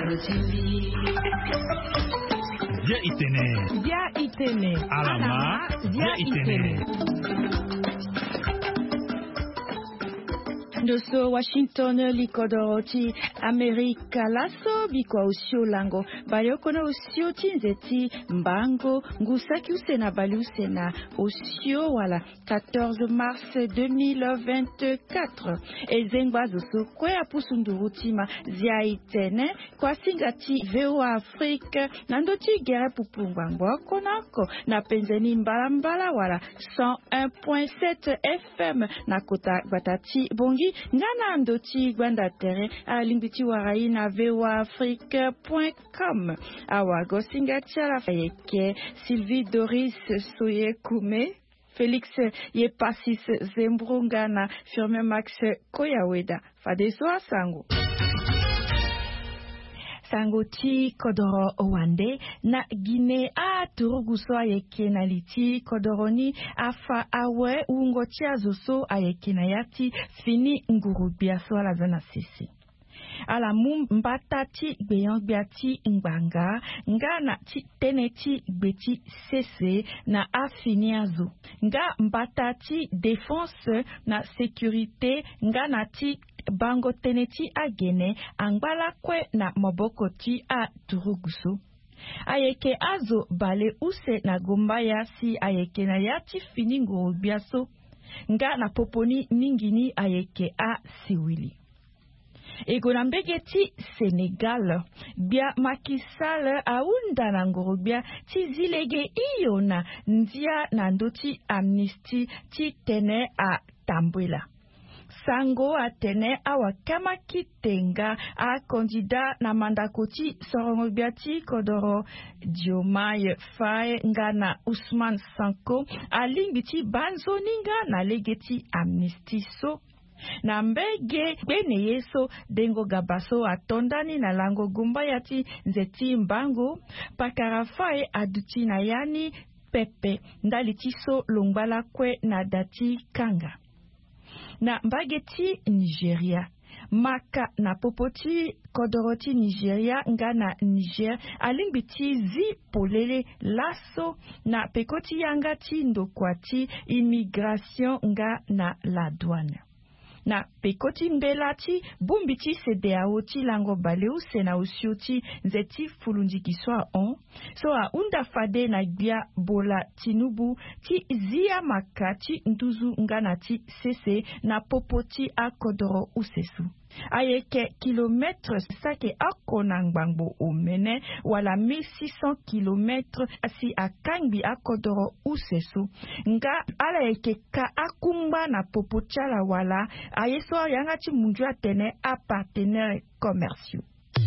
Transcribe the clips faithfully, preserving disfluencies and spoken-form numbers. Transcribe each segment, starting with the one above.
Via Itene. Via Itene. Alama. Via Itene. Ndoso Washington likodoroti Amerika laso bikwa usio lango bayokona usio tinzeti mbango ngusaki usena bali usena usio wala quatorze mars deux mille vingt-quatre ezengba zoso kwe apusundurutima zia itene kwa singati V O A Afrique nandoti gere pupungwangwa konako na penzeni mbala mbala wala cent un point sept F M na kota batati bongi ngana ndoti gwanda tere alimbiti warai na V O A Afrique point com awa gosinga tiala fayeke Sylvie Doris Soye Kume Félix Yepasis Zembrungana Firme Max Koyaweda Fadeso Asango Sangoti Kodoro Owande na Guinée a turuguso ayeke na liti Kodoroni afa awe ungoti azoso ayeke na yati fini ngurubia so ala zana sisi. Ala mbata ti gbeyan gbeati ngbanga nga na ti teneti gbeti sese na afini azo. Nga mbata ti défense na sécurité nga na ti bango teneti agene angbala kwe na moboko ti a turuguso. Ayeke azo bale use na gombaya si ayeke na yati fini ngurubiaso nga na poponi mingini ayeke a siwili. Ego na mbegeti Senegal bia makisal aunda na ngorobia ti zilege iyo na ndia na ndoti amnistie ti tene a tambwela. Sango atene awa kama kitenga a kandida na mandakoti sorongobiati Kodoro Diomaye Faye ngana Ousmane Sanko alimbiti banzo ninga na legeti amnistie so. Na mbege bene yeso dengo gabaso atondani na lango gumba yati nzeti mbango pakarafai aduti na yani pepe ndalitiso longbala kwe na dati kanga. Na mbageti Nigeria maka na popoti Kodoroti Nigeria nga na Niger alimbiti zi polele laso na pekoti yanga ti ndokwati immigration nga na la douane. Na pekoti mbelati bumbiti sedea ti lango baleu sena usioti nzeti fulundi kiswa on so a unda fade na gbia bola tinubu ti zia makati nduzu ngana ti sese na popoti a Kodoro usesu. Ayeke kilometre sake akona ngbangbo omene wala mille six cents kilomètres asi akangbi a Kodoro usesu nga ala yeke ka akumba na popochala wala ayeso yanga ti munju atene a partenaires commerciaux.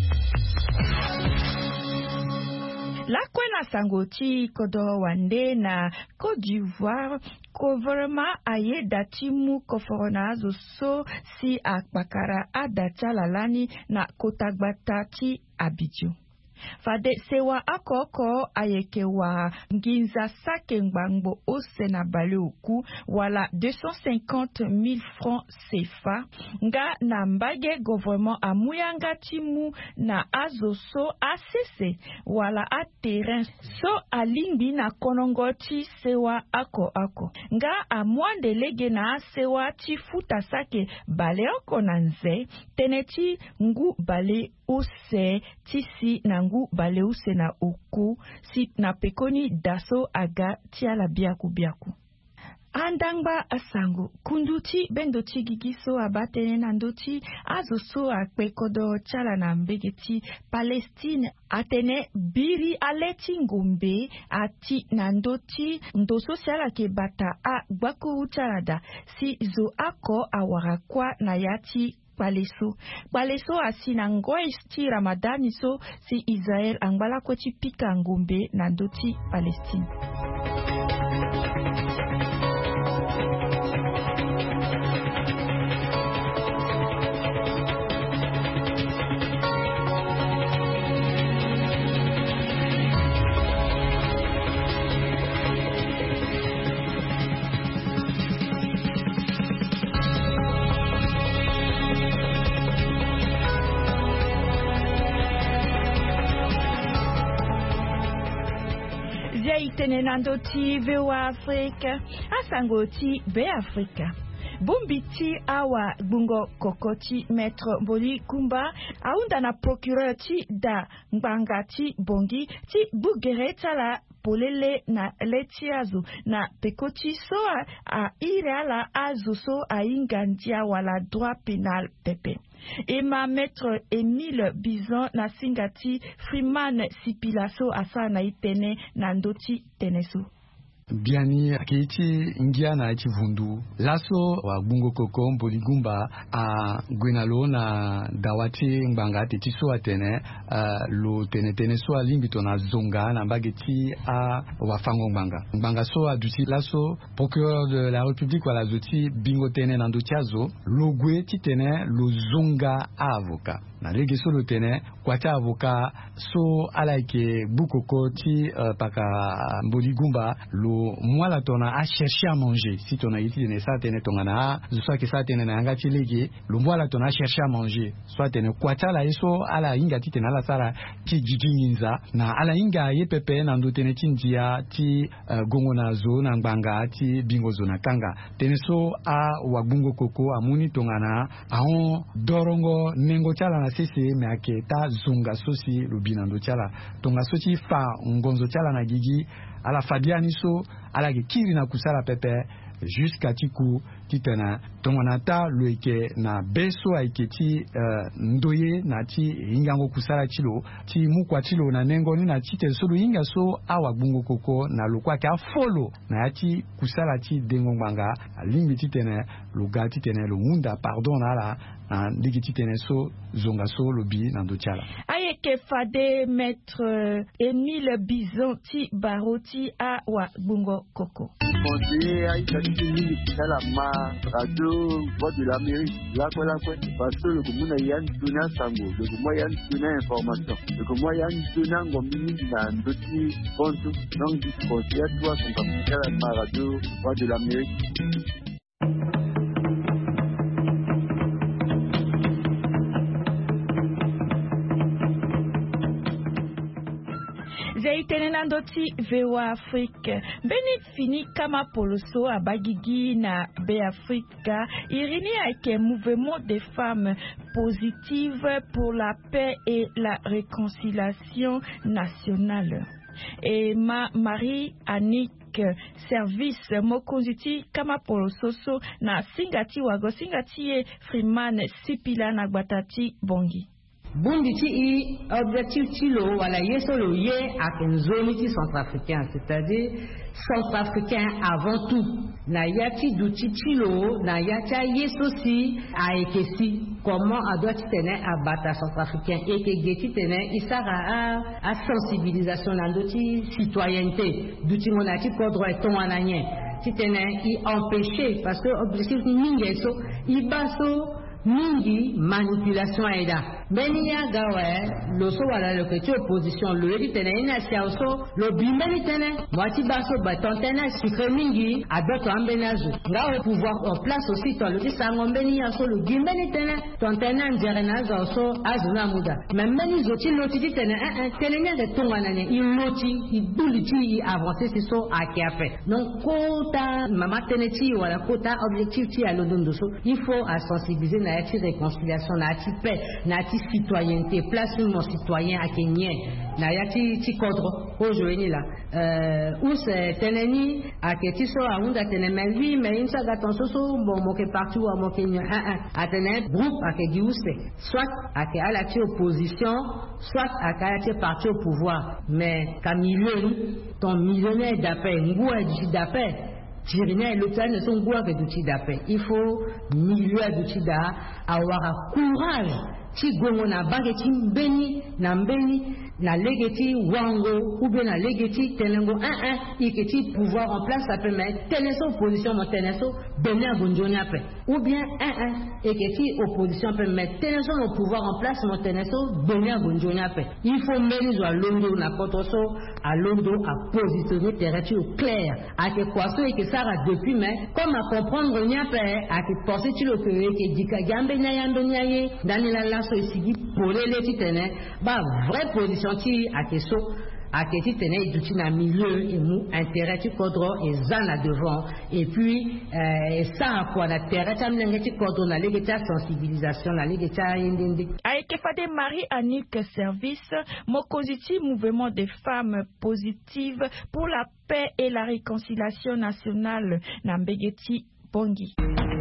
La kwena sangoti Kodoro wande na Côte d'Ivoire gouvernement aye dati mu koforona zo so si akbakara adata lalani na kotagbata ti Abidjan. Fade sewa akoko ayeke wa nginza sake ngbangbo ose na bale oku wala deux cent cinquante mille francs C F A nga na mbage gouvernement amuyanga timu na azoso asese wala a terrain so alimbi na konongo ti sewa ako ako nga amwande lege na sewa ti futa sake bale oko na nze teneti ngu bale ose tisi na ngu bale use na oku si na pekoni daso aga tiala biaku biaku. Andangba asango kunduti bendoti gigiso abatene nandoti azoso akpe Kodoro chala na mbegeti Palestine atene biri aleti ngombe ati nandoti ndoso siala ke bata a gbakuru chalada si zo ako awarakwa na yati Baleso. Baleso asina ngoi sti Ramadani so si Israel angbala kweti pika ngombe na ndoti Palestine. Zia itene nando ti vewa Afrika, asango ti be Afrika. Bumbiti awa bungo kokoti Maître Mboli Kumba, aunda na procureur ti da Ngbanga ti Bongi, ti bugere tala polele na letiazu na pekoti so a, a ireala azu so a ingandia wala droit pénal pepe. Ema Maître Émile Bison na singati Freeman Sipilaso asa na itene na ndoti tenesu. Biani akiti ingia na iti vundu laso wa bungo koko Mboli Kumba a gwenalo na dawati Ngbanga teti so atene uh, lo tene tene so alimbito na zonga na bageti a wafango Ngbanga Ngbanga so aduti laso procureur de la République wala zuti bingo tene na ndotiazo lo gwe ti tene lo zonga a avocat na lege so lo tene kwata avocat so alaike bukoko ti uh, paka Mboli Kumba lo moi la tona a cherché à manger si tona iti ne sa tene tongana soit que ça tene na ngati lege lo moi la tona a cherché à manger soit tene kwata la iso ala inga ti tena la sala ti jijinza na ala inga ye pepe na ndo tene tindia ti uh, gongo na zo na Ngbanga ti bingo zo na kanga tene so a wagbungo koko amuni tongana aon dorongo nengo chala na sese me aketa zunga sosi lubina ndo chala tonga soti fa ngonzo chala na gigi ala Fabiani so ala kiri na kusala pepe jusqu'à tiku titana tongonata loike na beso aiketi uh, ndoye na ti ingango kusala chilo ti mukwa chilo na nengo ni na tite solo inga so awa bungo koko na lokwa ka follow na ati kusala ti dengo Ngbanga limbi titene luga titene lo munda pardon na la na ligi titene so zonga so lobi na ndochala ayeke fade Maître Émile Bison ti baroti a wa bungo koko conseiller à Italie, à la ma radio, voix de l'Amérique, là quoi là quoi, parce que le commun a yann tuna sango, le commun yann tuna information, le commun yann tuna ngomini na ndoti ponto, donc du conseiller à toi son capitaine à la radio, voix de l'Amérique. Zaitene nandoti vewa Afrique. Benit fini kama poloso abagigi na be Afrika. Irini ake mouvement des femmes positives pour la paix et la réconciliation nationale. Et ma Marie Annick service mokonziti kama polososo na singati wago singati e Freeman Sipila na gbatati bongi. Bundi ti i objectif ti lo wala yeso lo ye ak en zone ti centrafricain, c'est-à-dire centrafricain avant tout. Na yati douti ti lo na yati yeso si a ekesi comment a doit tenir à bata centrafricain et que geti tenir isara a a sensibilisation na ndoti citoyenneté douti monati ko droit ton ananye ti tenir i empêcher parce que objectif ni ngeso i baso mingi manipulation aida benia gawe lo so wala le que opposition le di tene ina sia so lo bimbeni tene mwati baso ba tontena sikre mingi adoto ambenazo ngawe pouvoir en place aussi to le di sangombeni ya so lo bimbeni tene tontena njerena za so azuna muda memeni zoti loti di tene un un tene ne de tongana ne il loti il buliti i avancer c'est so akiape donc kota mama teneti wala kota objectif ti a lodondo so il faut à sensibiliser na ati réconciliation na ati paix na ati citoyenneté place mon citoyen à kenyen na yati ti kodro aujourd'hui là euh où c'est teneni a keti so a unda teneme lui mais une saga ton so so bon mo ke partout à mo kenya un un a tener groupe a ke di où c'est soit a ke à la opposition soit a ke à parti au pouvoir mais comme milieu ton millionnaire d'appel ngou a d'appel Tirine l'autre ne sont pas que d'outils d'appel. Il faut milieu d'outils d'appel avoir courage. Si gongo na bageti beni na mbeni na legeti wango ou bien na legeti tenengo un un iketi pouvoir en place ça peut mettre teneso opposition mo teneso benia gonjoni après ou bien un un iketi opposition peut mettre teneso mo pouvoir en place mo teneso benia gonjoni après il faut mener à londo na potoso à londo à positionner terrain au clair à que quoi so et que ça va depuis mais comme à comprendre nya pe à que penser tu le que que dika gambe na yando nyaye dans la so esigi pour les titene ba vraie position ti akeso aketi tene duti na milieu et mu intérêt ti kodro et zana devant et puis euh, ça quoi na terre ta mlenge ti kodro na lege ta sensibilisation na lege ta yendende ayeke fade Marie Annick Service mokonzi mouvement des femmes positives pour la paix et la réconciliation nationale na Mbegeti Bongi.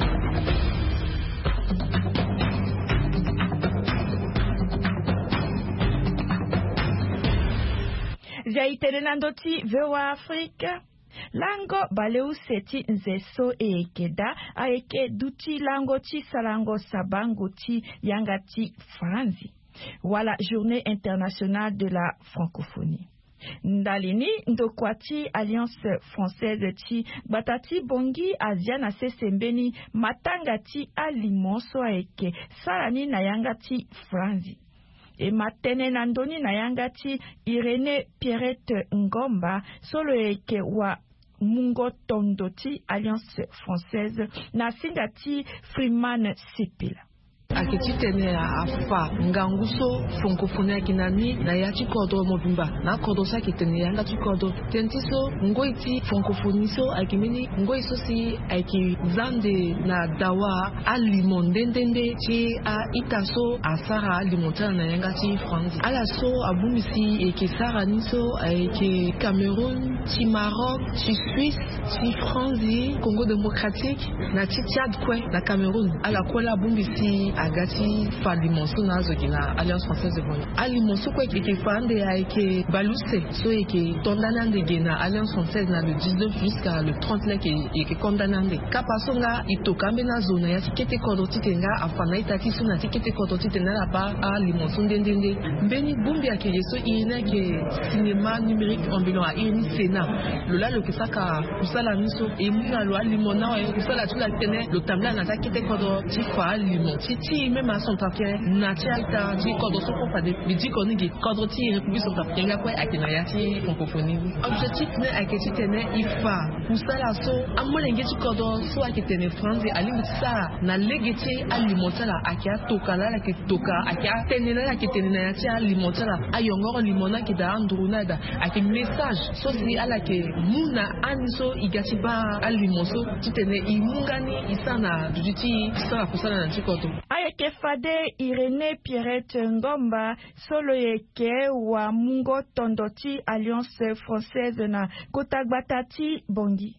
Zaitenenandoti Vewa Afrika lango baleu seti nzeso e ekeda aeke duti lango ti salango sabango ti yangati franzi wala journée internationale de la francophonie. Ndalini ndokwati Alliance française ti batati bongi aziana sesembeni matangati alimonso aeke salani na yangati franzi. E matene nandoni na yangati Irene Pierrette Ngomba solo eke wa Mungo Tondoti Alliance française na singati Freeman Sipila. Aketi tene afa nganguso francophonie kinani na yati kodo mobimba na kodo sa kitene yanga ti kodo tentiso ngoiti francophonie so akimini ngoiso si aki zande na dawa alimondendende ti a itaso asara alimonta na yanga ti France ala so abumisi eke sara niso eke Cameroun ti Maroc ti Suisse ti France Congo démocratique na ti Tchad kwe na Cameroun ala kola abumisi agati fa limonso na zogina Alliance française de Bongo alimonso ko eke fande ya eke baluse so eke tondanande gena Alliance française na le dix-neuf jusqu'à le trente là ke eke kondanande kapasonga itokambe na zona ya tikete kodo titenga afana itati suna tikete kodo titenga la ba a limonso ndendende mbeni bumbi ya ke yeso ina ke cinéma numérique ambulant a ini sena lola lo ke saka kusala miso e muna lo alimona wa kusala tula tene lo tamla na tikete kodo ti fa limon ti même à son papier natia ti kodo so ko fa de bidi konigi kodo ti république son papier nga kwa akina ya ti francophonie objectif ne aketi tene ifa kusala so amolenge ti kodo so akitene France ali mutsa na legete alimentala akia tokala la ke toka akia tenena la ke tenena ya ti alimentala ayongoro limona ki da andrunada aki message so si ala ke muna aniso igati ba alimonso ti tene imungani isana duti sa kusala na ti kodo ayeke fade Irene Pierrette Ngomba solo yeke wa Mungo Tondoti Alliance française na Kotagbatati Bongi.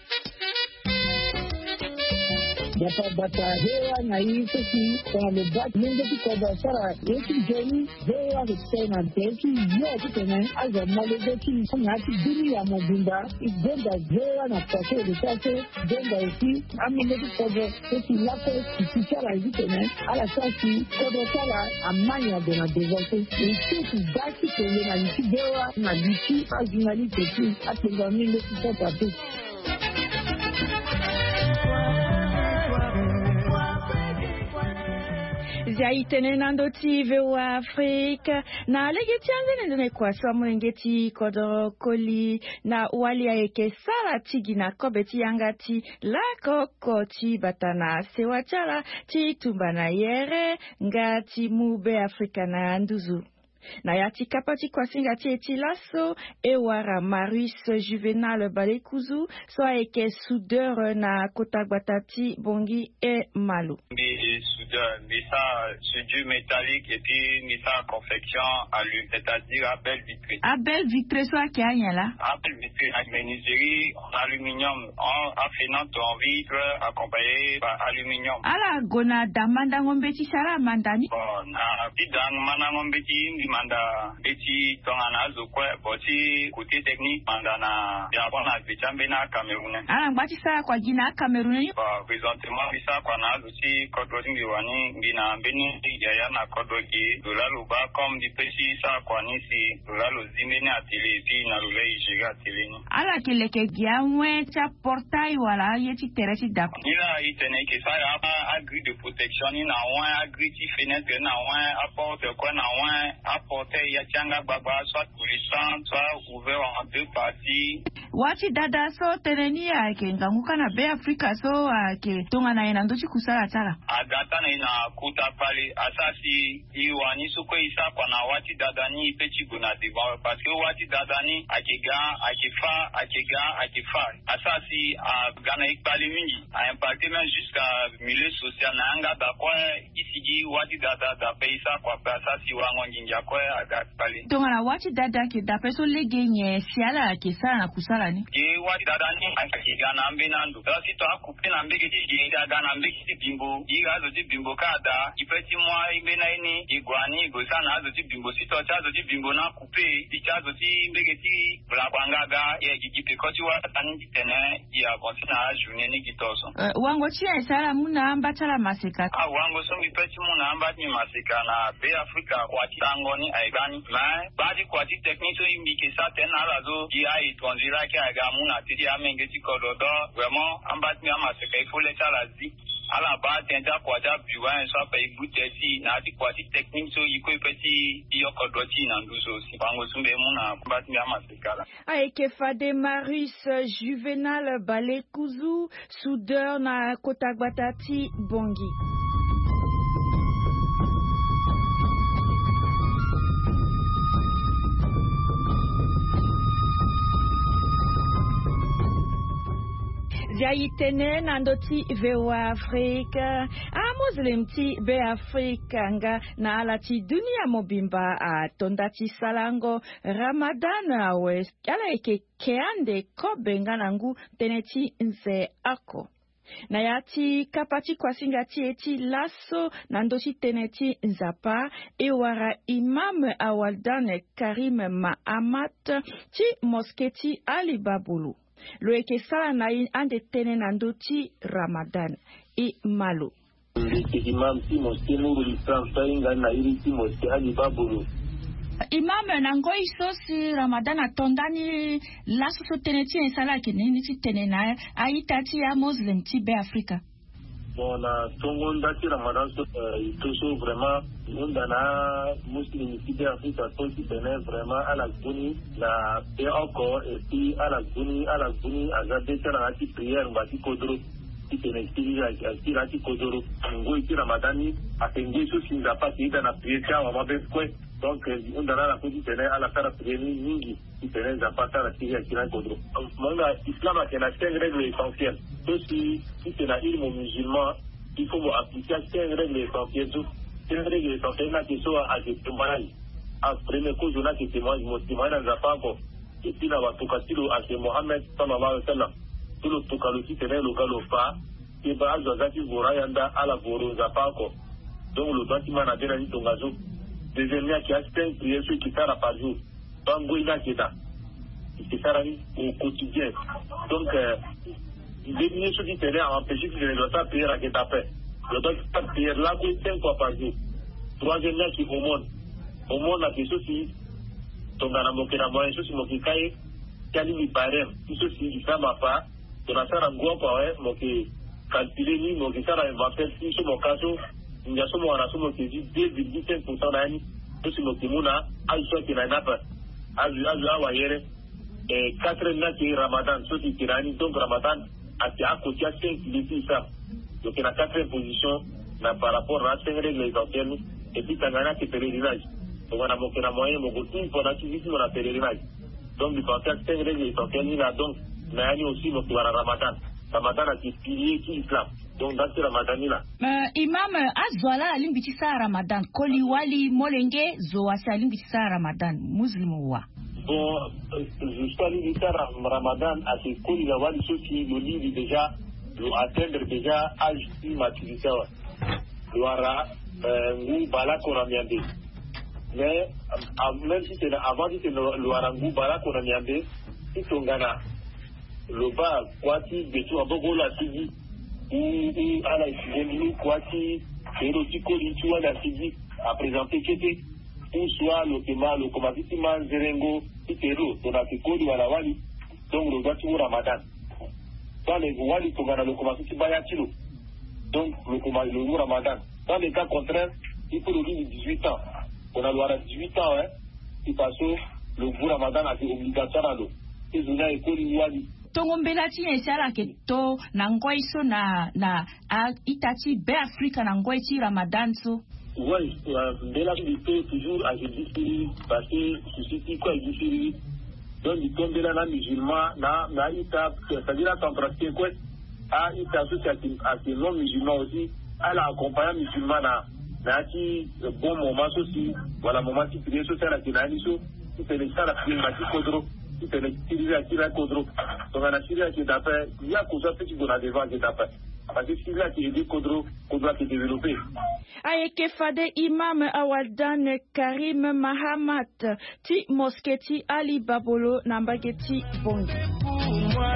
Bata bata hewa na hii sisi kwa mebati mungu tiko basara yeki jeni hewa kutena teki yo kutena aza mwalege ki ngati dini ya mobimba igenda hewa na pake lutase genda isi amine tiko teki lako kikichara yitene ala sasi kodo sala amanya de na devote isi kudaki kwenye na nisi hewa na nisi ajinali teki atenga minde tiko tate. Zaitenenandoti Vewa Afrika na legeti anzene kwa so mulengeti kodo koli na wali ya eke sala tigi na kobeti yangati la koko ti batana sewachala ti tumbana yere ngati mube Afrika na nduzu. Na yati kapati kwa singa ti eti laso ewara Maurice Juvenal Balekuzu so eke soudeur na Kotagbatati Bongi e Malu. Soudeur, missa soudure métallique et puis missa confection alu, c'est-à-dire à belle vitrée. À belle vitrée so ake anya la. À belle vitrée avec menuiserie en aluminium, en affinante en vitre accompagné par aluminium. Ala gona damanda ngombe ti sara mandani. Bon, na bidang mana ngombe ti manda beti tongana zokwe boti côté technique manda na biabon na bichambe na Cameroun. Ala ngati sara kwa gina Cameroun. Bon, présentement bisa kwa na aussi kodrosingi wani bina beni ya na kodroki dolalo ba comme di pesi sa kwa ni si dolalo zimeni atele fi na lule ijega atele ni. Ala keleke giamwe cha portail wala yeti teresi dap. Ila itene ke sa ya agri de protection ni na wan agri ti fenêtre na wan apporte quoi na wan portait Yachanga Baba, soit puissant, soit ouvert en deux parties. Wati dada so teneni ake ngamuka na be Afrika so ake tonga na ina ndochi kusala tala. Agata na ina kuta pale asasi iwani suko isa kwa na wati dada ni pechi guna diva parce que wati dada ni akega akifa akega akifa asasi a gana ikpali mingi a impacté même jusqu'à milieu social na anga da kwa isigi wati dada da peisa kwa asasi wango njinja kwa agapali. Tonga na wati dada ke da peso legenye siala ke sana na kusala ni. Ye wati dada ni akega na mbe nandu. Dasi to akupe na mbege ji dada na mbege bimbo. Iga zo ti bimbo kada ipeti mwa imbe na ini igwani igosa na zo ti bimbo sito cha zo ti bimbo na kupe icha zo ti mbege ti bla kwangaga ye gigipe koti wa tani tene ya konsina journée ni gitoso. Uh, wango chia isala muna amba chala maseka. Ah wango so ipeti muna amba ni maseka na be Afrika kwa tango ni aigani ma badi kwa ti technique imbi ke sa tena razo ki ai tonzira ke aga muna ti amenge ti kododo vraiment amba ni maseka ifole chala zi ala ba tenta kwa ja biwa so pa ibuteti na ti kwa ti technique so iko ipeti iyo kodoti na nduso si wango sumbe muna ba ti maseka. Aeke Fade Marius Juvenal Balekuzu soudeur na Kotagbatati Bongi. Ziaitene nandoti vewa Afrika a Muslim ti be Afrika nga na alati dunia mobimba a tondati salango Ramadan awe ala eke keande kobenga nangu teneti nze ako na yati kapati kwa singati eti laso nandoshi teneti nzapa ewara imam awaldane Karim Mahamat ti mosketi Ali Babulu lo eke sala na in ande tene nandoti Ramadan i malo imam ti moske nuru l'islam tainga na iri ti moske Ali Babulu imam nango isosi Ramadan atondani laso so tene ti sala ke nini ti tene na aita ti ya Muslim ti be Afrika. Bon na tongo ndati Ramadan so itoso vraiment ndana Muslim ti be Afrika to ti tene vraiment ala guni la pe encore et puis ala guni ala guni azade tena ti prière mbati kodro ti tene ti ya ti ra ti kodro ngo ti Ramadani atenge so sinza pa ti na prière wa mabe kwe. Donc, on a la position à la cara prévenue, qui tenait à partir de la Syrie qui n'a pas de l'islam a cinq règles essentielles. Ceci, si c'est la île musulman, il faut appliquer cinq règles essentielles. Cinq règles essentielles, là, qui sont à des témoignages. En premier cause, on a des témoignages, mon témoignage n'a pas encore. Et puis, là, on va toquer à Mohamed, sallallahu alayhi wa sallam. Tout le toquer aussi, tenait le galofa, et bah, Zazaki Vorayanda, à la Voro, n'a pas encore. Donc, le bâtiment a bien dit ton gazou. Deuxièmement, qui a cinq prières qui s'arrêtent par jour. Bango ina kita. Qui s'arrêtent au quotidien. Donc, les derniers ceux qui tenaient à empêcher que je ne dois pas prier à kita fait. Je dois pas prier là que cinq fois par jour. Troisièmement, qui aumône. Aumône la question si ton gana mokena moyen, ceux qui mokikai, kali mi parem, ceux qui disent ça ma part, ton asara ngwa kwa ouais, moki calculer ni moki sara m'appelle si sur mon cas. Nous sommes en assume que deux virgule cinq pour cent d'année, tout ce que nous avons, à ce qui n'a pas, à ce et quatre mois qui est Ramadan, ceux qui tirent, donc Ramadan, à côté à cinq litres ça. Donc il y a quatrième position par rapport à cinq règles essentielles, et puis Tangana qui est pèlerinage. Donc on a montré la moyenne, on a tout pour l'activité, on a pèlerinage. Donc il faut faire cinq règles essentielles, il y a donc, mais il y a aussi le Ramadan. Ramadan a été pilier qui l'islam. Donc dans ce Ramadan là. Uh, imam azwala alimbiti sa Ramadan koli wali molenge zo asa alimbiti sa Ramadan muslim wa. Bon jusqu'à limbiti sa Ramadan à ce koli la wali ceux qui le livre déjà doit atteindre déjà âge de maturité. Doira ngou bala koramiande. Mais même si c'est avant de le ngou bala koramiande, si tongana le bas kwati betu abogo la sigi ou à la Sibélie, Kwati, Erotiko, Litua, la Sidi, a présenté Kété, ou soit le Tema, le Komatisima, Zerengo, Itero, Tonatiko, Wali, donc le Gatu Ramadan. Dans les Wali, le Komatisima Yatilo, donc le Ramadan. Dans les cas contraires, il faut le livre de dix-huit ans. on a le dix-huit ans, hein, qui passe le goût Ramadan a été obligatoire à l'eau. Et je n'ai été lié. Tongombelati esala ke to nangoi so na na itachi be Africa nangoi ti Ramadan so. Oui, Mbela qui toujours à Jésus parce que ceci quoi Jésus donc il tombe là na musulman na na ita c'est-à-dire en pratique quoi a ita associé à ces non musulmans aussi à la accompagner musulman na na qui bon moment aussi voilà moment qui prier social à kinani so c'est le ça la prière ma qui kodro c'est le tirer à tirer kodro donc on a tiré qui d'après il y a cause petit qu'on a devant qui d'après parce que si là qui est kodro kodro qui développer Ayeke fade imam Awadan Karim Mahamat ti mosketi Ali Babolo Nambageti Bongi. Moi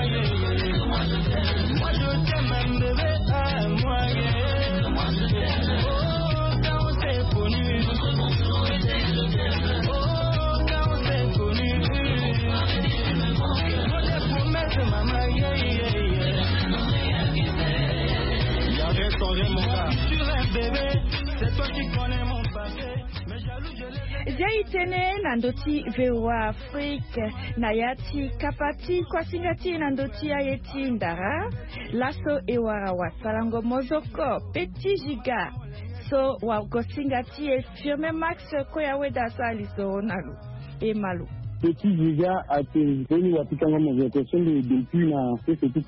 je t'aime bébé, moi Jaitene nandoti vewa Afrique nayati kapati kwa singati nandoti ayeti ndara laso ewara wasalango mozoko petit giga so wa gosingati e firme max koya weda saliso nalu e malu Petit giga a été venu à Pikanga Mozoko depuis na ce petit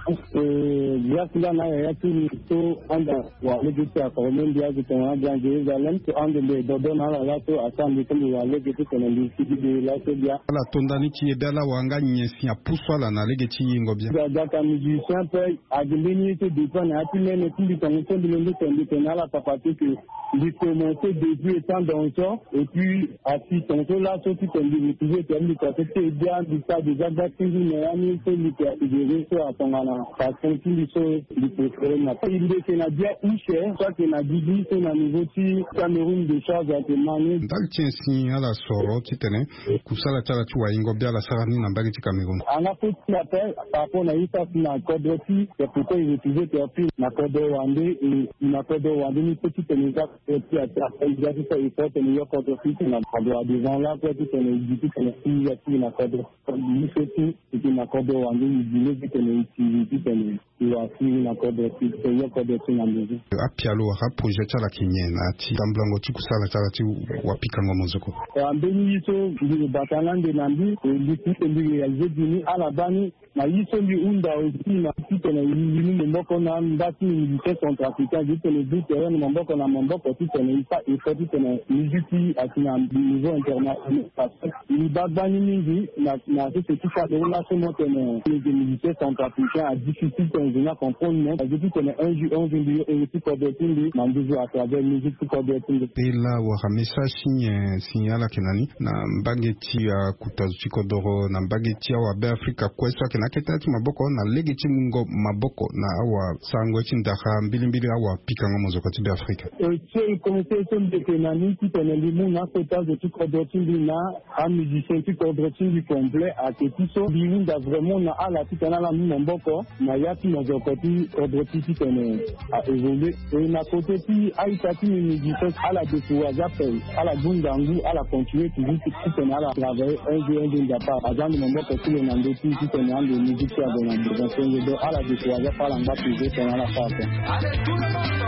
euh grâce là na ya tout to anda wa legete a comment dia que on a bien Jérusalem to anda le dodo na la to attendre que le legete que na lisi de la to dia la tondani ti ebela wanga nyesi a pousso la na legete ngobia da ka musicien peut a devenu to dépend na ti même tout du temps to de le to na la papa que il commençait depuis étant dans ça et puis à ti ton là to ti tu termine parce que c'est bien du ça déjà d'acting mais ani c'est lui qui a géré ça à ton ana parce que il sont du préféré na il est que na bien uche soit que na didi c'est na niveau ti Cameroun de charge à demander dal tiensi ala soro ti tene kusala tala tu wa ingo bia la sarani na mbagi ti Cameroun ana faut l'appel par rapport na ita na code ti c'est pourquoi il utilisait puis na code wandé et na code wandé ni petit tene ça et puis après il y a tout ça il faut tenir code fi na droit devant là quoi tout tene du tout il y a qui n'a pas de il fait tout et qui n'a pas de wandé il dit que tene utilité tene il a fi na code fi il y a code fi na maison apialo ha projet la kinyena ti tamblango ti kusala tala ti wa Pikanga Mozoko ambeni yiso ndi batalande nambi ndi kuti ndi réalisé dini ala bani na yiso ndi unda aussi na kuti na yini mboko na ndati ni centrafricain juste le but terrain na mboko na mboko ti tene ifa ifa ti tene muziki atina niveau international parce que ni babani mingi na na ce qui fait de la somme tene les musiciens centrafricains a difficile de comprendre mais depuis qu'on est un jour on vient de et puis qu'on doit tindi na ndizo à travers musique qu'on doit tindi pela wa hamisa sinye sinyala kenani na mbageti ya kutazuchi kodoro na mbageti ya wa be Afrika kwesa kena ketati maboko na legeti mungo maboko na awa sangwe chindaka mbili mbili awa Pikanga Mozoko ti be Afrika e che commencer comme de kenani qui tene limu na kota de kodoro tindi na a musicien qui kodoro tindi complet à ketiso biunda vraiment na ala tikana la mboko na yati Mozoko ti kodoro ti tene a évoluer et na côté ti aitati musicien à la découverte appel à la bundangu à la continuer toujours tout tene à la travailler un jour un jour d'apart avant de moment pour tout le monde qui qui tene en de musique à de la de à la découverte par la bas toujours tene à la part allez tout le monde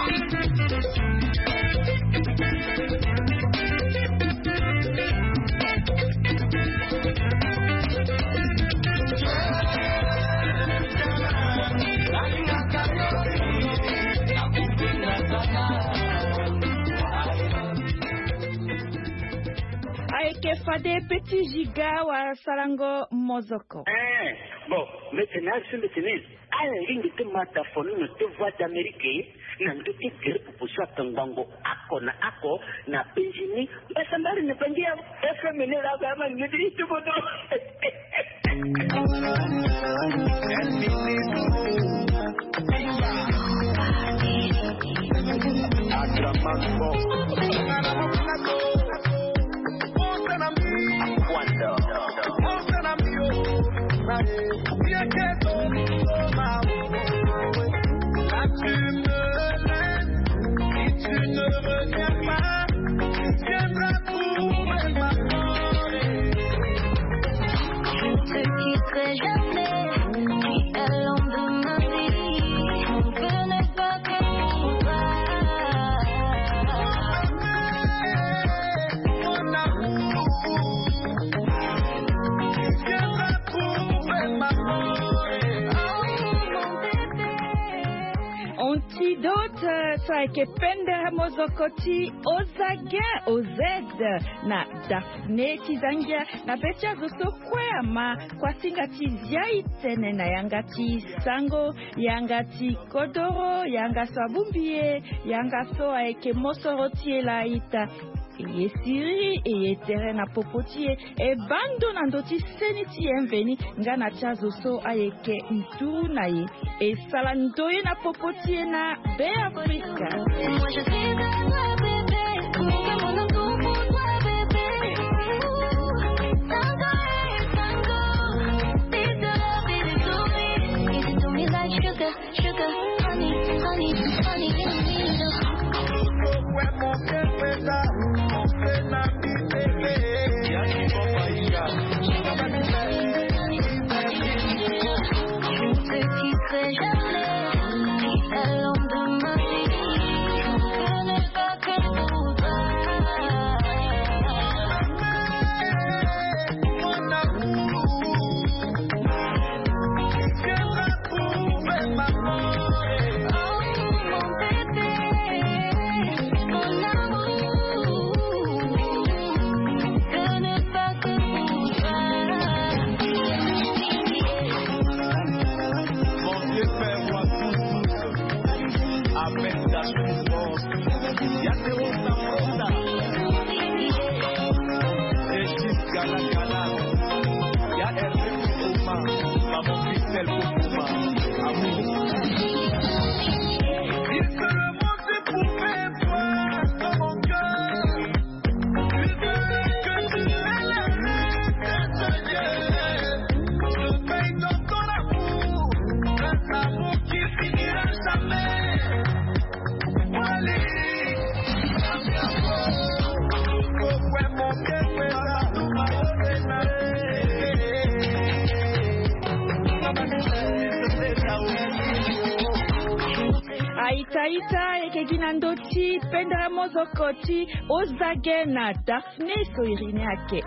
Ayeke fade petit giga wa salango Mozoko. Eh, bon, maintenant, c'est maintenant. À la ligne de mataphone, nous te voix d'Amérique, nous te dire pour ça Tangango, Ako na Ako, na Benjini, et ça m'a ne pas dire, et ça m'a la gamme, nous dit tout bon. Tu ne reviens pas, Antidote soyeke pendere mozokoti ozage ozed na Daphne tizangia na betia zoso kwema kwa singati ziaitene na yangati sango yangati kodoro yanga sabumbie yanga so aeke mosorotie la ita e siri e tere na popotie e bando na ndoti seniti enveni ngana chazo so ayeke mtu na ye e salandoye na popotie na be Afrika. Sugar, sugar, honey, honey, honey, give me Aitaita ekegina ndoti pendera mozokoti ozage na Daphne so irine ake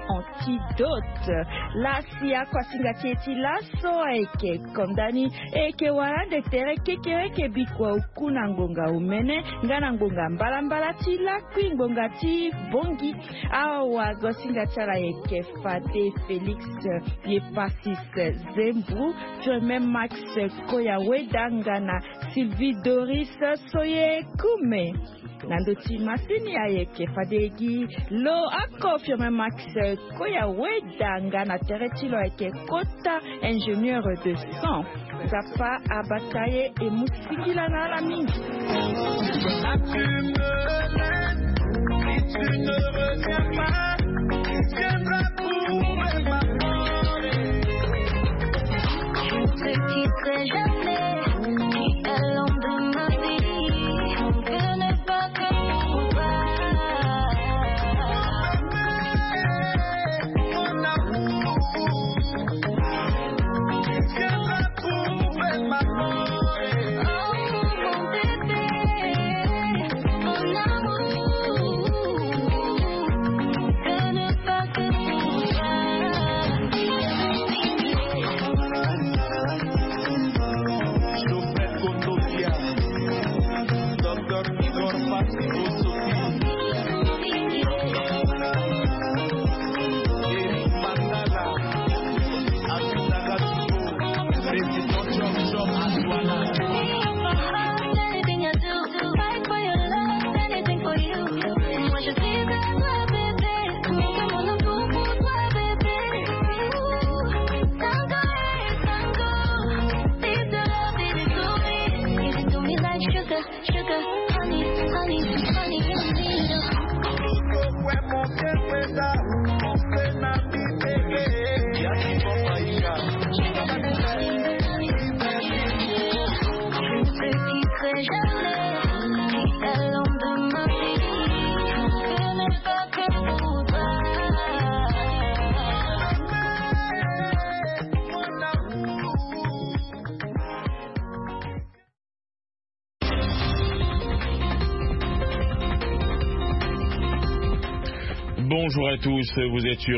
Antidote lasia kwa singati eti laso eke kondani eke warande tere kekere kebikwa ukuna ngonga umene ngana ngonga mbala mbala ti lakwi ngonga ti bongi awa gosinga tala eke Fate Felix ye Pasis Zembu Jome Max Koya Wedanga na Sylvie Doris soye kume nandoti masini ayeke fadegi lo ako firme Max Koya Wedanga na teretilo eke Kota ingénieur de son zapa abataye e musikila na la mingi. Si tu ne reviens pas, tu viendras pour m'amour. Je ne te quitterai jamais. Bonjour à tous, vous êtes sur